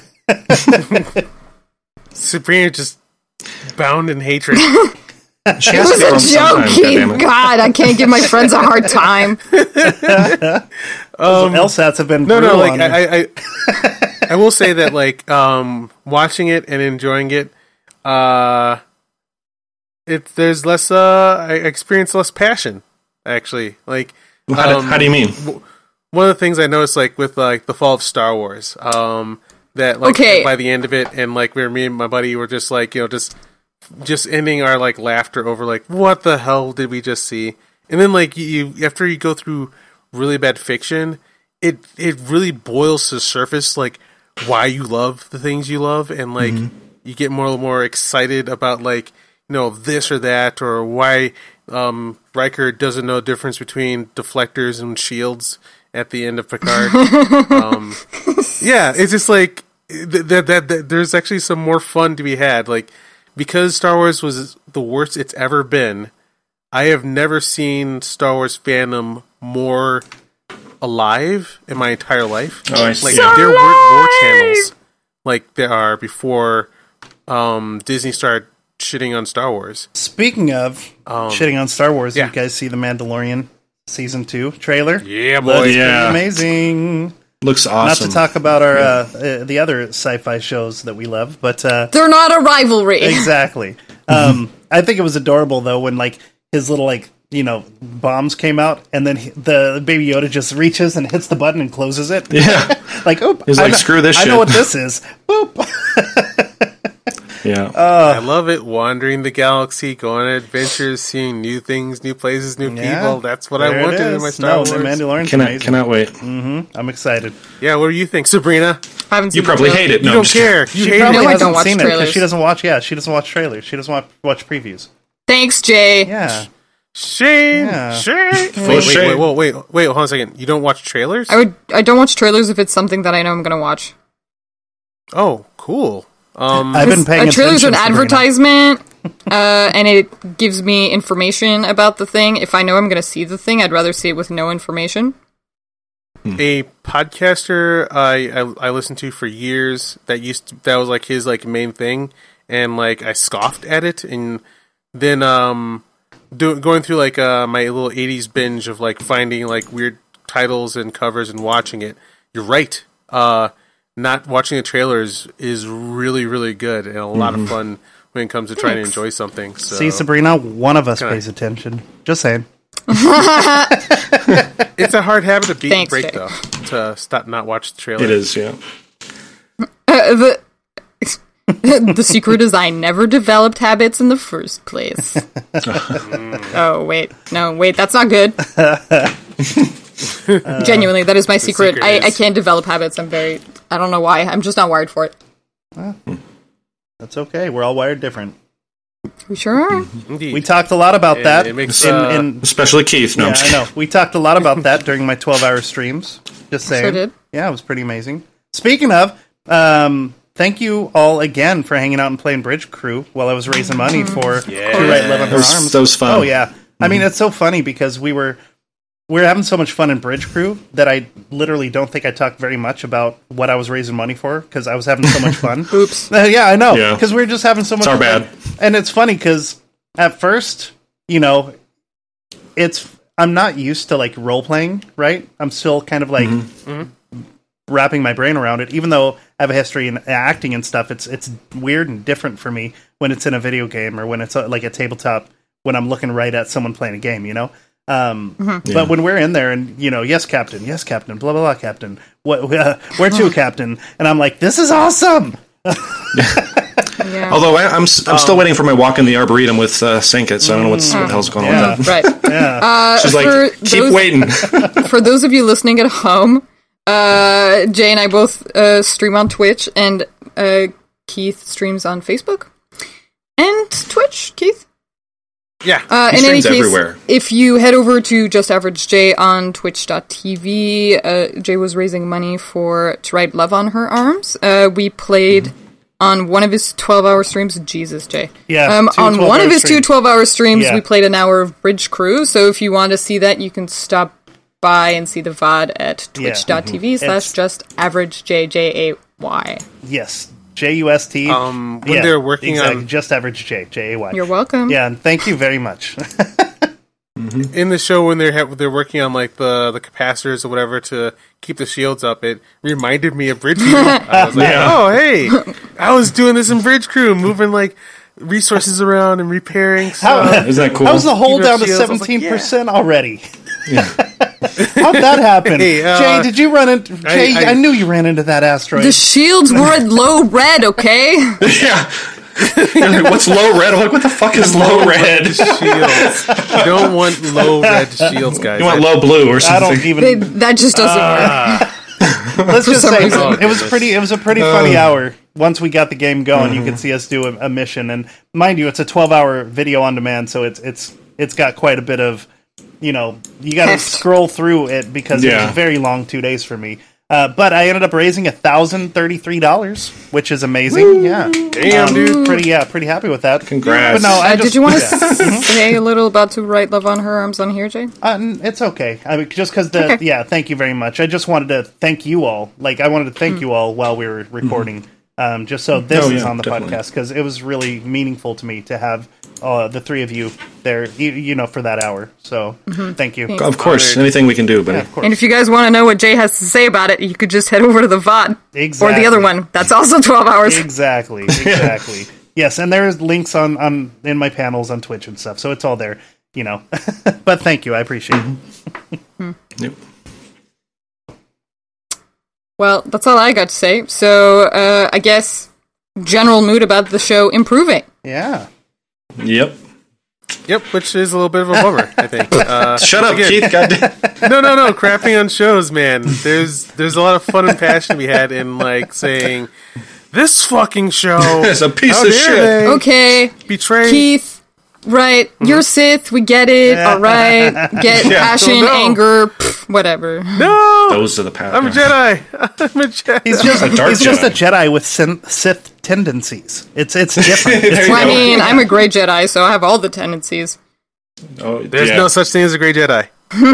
Sabrina just bound in hatred. She It has to be wrong was a joke, sometime, Keith. goddammit. God, I can't give my friends a hard time. LSATs have been No, brutal on her. I will say that watching it and enjoying it, there's less. I experience less passion. Actually, How do you mean? one of the things I noticed, with the fall of Star Wars, that Okay. by the end of it, and where me and my buddy were just just ending our laughter over what the hell did we just see, and then you after you go through really bad fiction, it really boils to the surface why you love the things you love, and you get more and more excited about this or that, or why Riker doesn't know the difference between deflectors and shields at the end of Picard. Yeah, it's just that there's actually some more fun to be had. Because Star Wars was the worst it's ever been, I have never seen Star Wars fandom more alive in my entire life. Oh, I see. There weren't war channels like there are before Disney started shitting on Star Wars. Speaking of shitting on Star Wars, yeah. you guys see the Mandalorian Season 2 trailer? Yeah, boy. Looks Yeah. pretty amazing. Looks awesome. Not to talk about our the other sci-fi shows that we love, but They're not a rivalry. exactly. I think it was adorable though when his little bombs came out, and then the Baby Yoda just reaches and hits the button and closes it. Yeah. Oop! He's screw this shit. I know what this is. Boop. Yeah. I love it. Wandering the galaxy, going on adventures, seeing new things, new places, new people. That's what I wanted in my Star Wars. The Mandalorian's Cannot wait. Mm-hmm. I'm excited. Yeah, what do you think, Sabrina? I haven't seen You probably hate it. You No, don't care. You She hate probably it. I hasn't don't watch seen it because trailers. she doesn't watch. Yeah, she doesn't watch trailers. She doesn't watch previews. Thanks, Jay. Yeah. Shame. Yeah. Shame. shame. Wait, hold on a second. You don't watch trailers? I don't watch trailers if it's something that I know I'm going to watch. Oh, cool. I've been paying A trailer's an attention, Sabrina. advertisement, and it gives me information about the thing. If I know I'm going to see the thing, I'd rather see it with no information. A podcaster I listened to for years that was like his like main thing, and like I scoffed at it, and then going through like my little 80s binge of like finding like weird titles and covers and watching it. You're right. Not watching the trailers is really, really good and a lot of fun when it comes to trying to enjoy something. So. See, Sabrina, one of us pays attention. Just saying. It's a hard habit to break, Jay. though, to stop not watch the trailer. It is, yeah. The secret is I never developed habits in the first place. Oh, wait. No, wait, that's not good. Genuinely, that is my secret. secret I is- can't develop habits. I don't know why. I'm just not wired for it. That's okay. We're all wired different. We sure are. Indeed. We talked a lot about And that. it makes, Especially Keith. No, I'm Yeah, just I kidding. know. We talked a lot about that during my 12-hour streams. Just saying. Sure did. Yeah, it was pretty amazing. Speaking of, thank you all again for hanging out and playing Bridge Crew while I was raising money for To Write Love on Her Arms. That was fun. Oh, yeah. I mean, it's so funny because we were having so much fun in Bridge Crew that I literally don't think I talked very much about what I was raising money for because I was having so much fun. Oops. Yeah, I know. Yeah. Because we were just having so much our fun. bad. And it's funny because at first, I'm not used to like role playing, right? I'm still kind of like wrapping my brain around it. Even though I have a history in acting and stuff, it's weird and different for me when it's in a video game or when it's like a tabletop when I'm looking right at someone playing a game, But when we're in there and, yes, Captain, blah, blah, blah, Captain, where to, Captain? And I'm like, this is awesome! Yeah. Although I'm still waiting for my walk in the Arboretum with Sankit, so I don't know what the hell's going on with that. Right. Yeah. She's like, keep waiting. For those of you listening at home, Jay and I both stream on Twitch, and Keith streams on Facebook and Twitch. Keith. Yeah. In any streams case, everywhere. if you head over to Just Average Jay on Twitch.tv, Jay was raising money for To Write Love on Her Arms. We played on one of his 12-hour streams. Jesus, Jay. Yeah, on one of his streams. 2 12-hour streams, Yeah. we played an hour of Bridge Crew. So if you want to see that, you can stop by and see the VOD at twitch.tv/JustAverageJay. Yes. JUST. When they're working on Just Average Jay. You're welcome. Yeah, and thank you very much. in the show when they're working on like the capacitors or whatever to keep the shields up, it reminded me of Bridge Crew. I was like, oh hey, I was doing this in Bridge Crew, moving like resources around and repairing stuff. Isn't that cool? How's the hole Keep down to those shields. I was like, 17% already? How'd that happen? Hey, Jay, did you run into... Jay, I knew you ran into that asteroid. The shields were at low red, okay? Yeah. You're like, what's low red? I'm like, what the fuck is low red? Shields. You don't want low red shields, guys. You want low blue or I something. don't even... That just doesn't work. Let's just some say reason. it was a pretty funny hour. Once we got the game going, you could see us do a mission, and mind you, it's a 12-hour video on demand, so it's got quite a bit of, you got to Heft. scroll through it because it was a very long 2 days for me. But I ended up raising $1,033, which is amazing. Woo! Yeah, Damn, dude. pretty happy with that. Congrats. But no, I Did you want to say a little about To Write Love on Her Arms on here, Jay? It's okay. I mean, just because Okay. thank you very much. I just wanted to thank you all. Like, I wanted to thank you all while we were recording, just so this is on the definitely. podcast, because it was really meaningful to me to have the three of you there, for that hour. So, thank you. Of course, anything we can do, buddy. Yeah, of course. And if you guys want to know what Jay has to say about it, you could just head over to the VOD. Exactly. Or the other one. That's also 12 hours. Exactly. Yes, and there's links on in my panels on Twitch and stuff, so it's all there, But thank you, I appreciate it. Yep. Well, that's all I got to say. So, I guess general mood about the show improving. Yeah. Yep. Yep, which is a little bit of a bummer, I think. Shut up, Keith. Goddamn. No. Crapping on shows, man. There's a lot of fun and passion we had in like saying this fucking show is a piece how of dare shit. they Okay, betray Keith. Right, you're Sith. We get it. All right, get passion, anger, whatever. No, Those are the powers. I'm a Jedi. I'm a Jedi. He's just A dark he's just a Jedi. Jedi with Sith tendencies. It's different. It's Well, I mean, I'm a gray Jedi, so I have all the tendencies. Oh, There's yeah. no such thing as a great Jedi.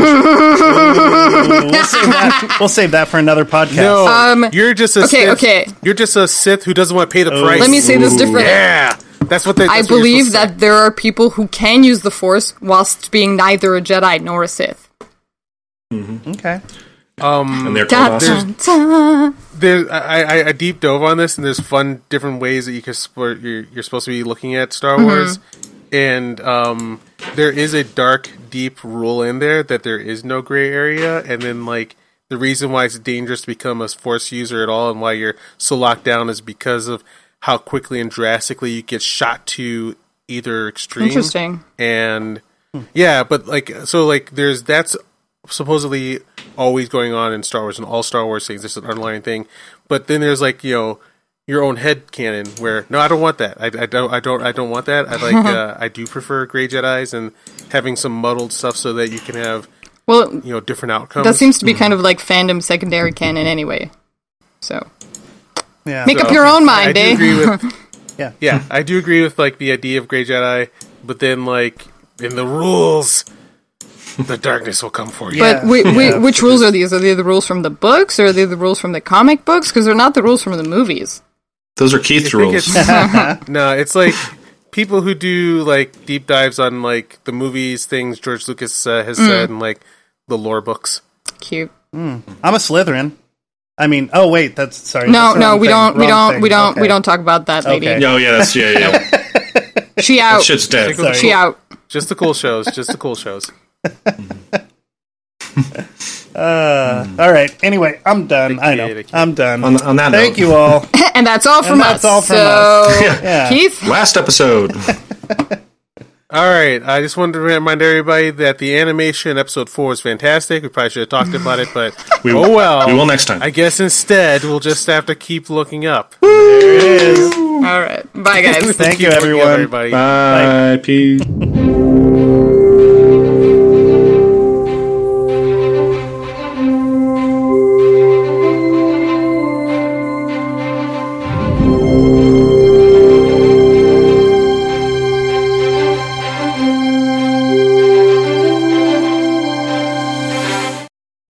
We'll save that for another podcast. No, you're just a Sith. Okay. You're just a Sith who doesn't want to pay the price. Let me say this differently. Yeah, that's what they. I believe that there are people who can use the Force whilst being neither a Jedi nor a Sith. Okay. And they're called awesome. I deep dove on this, and there's fun different ways that you can support. You're supposed to be looking at Star Wars, and there is a dark, deep rule in there that there is no gray area, and then like the reason why it's dangerous to become a Force user at all, and why you're so locked down is because of how quickly and drastically you get shot to either extreme. Interesting. And yeah, but like so, like that's supposedly always going on in Star Wars and all Star Wars things. There's an underlying thing, but then there's like your own head canon where no, I don't want that. I don't want that. I like I do prefer gray Jedis and having some muddled stuff so that you can have different outcomes. That seems to be kind of like fandom secondary canon anyway. So Yeah. make up your own mind, I do agree with Yeah. I do agree with like the idea of gray Jedi, but then like in the rules, the darkness will come for you. But which rules are these? Are they the rules from the books, or are they the rules from the comic books? Because they're not the rules from the movies. Those are Keith's rules. No, it's like people who do like deep dives on like the movies, things George Lucas has said, and like the lore books. Cute. I'm a Slytherin. I mean, oh wait, that's sorry. No, that's the wrong we thing. don't, we Wrong don't, thing. we don't, Okay. we don't talk about that lady. Okay. Oh, yeah, yeah. She out. That shit's dead. Sorry. She out. Just the cool shows. Just the cool shows. All right. Anyway, I'm done. I know. I'm done. On that Thank note. you all. And that's all from that's us. all from so, us. Yeah. Keith, Last episode. All right, I just wanted to remind everybody that the animation in episode 4 is fantastic. We probably should have talked about it, but We will next time. I guess instead we'll just have to keep looking up. There it is. all right, bye guys. Thank you, Keep looking up, everyone. everybody. Bye. Peace.